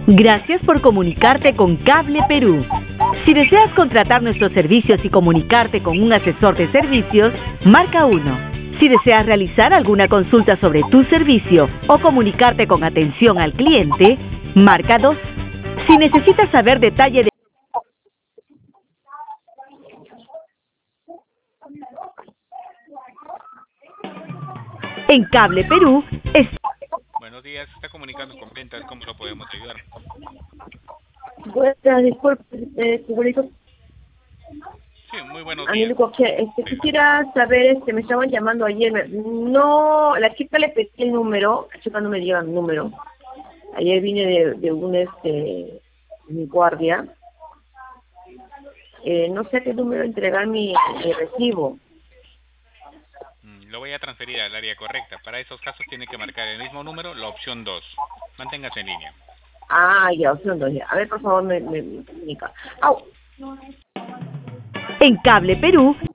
Gracias por comunicarte con Cable Perú. Si deseas contratar nuestros servicios y comunicarte con un asesor de servicios, marca 1. Si deseas realizar alguna consulta sobre tu servicio o comunicarte con atención al cliente, marca 2. Si necesitas saber detalle de... En Cable Perú, Buenos días, está comunicando con ventas, ¿cómo lo podemos ayudar? Buenas, disculpe, segurito. Sí, muy buenos A mí días. lo que quisiera saber, me estaban llamando ayer, no, la chica le pedí el número, la chica no me lleva el número. Ayer vine de un, mi guardia, no sé a qué número entregar mi recibo. Lo voy a transferir al área correcta. Para esos casos tiene que marcar el mismo número, la opción 2. Manténgase en línea. Ah, ya, opción 2, ya. A ver, por favor, me comunica. ¡Au! En Cable Perú,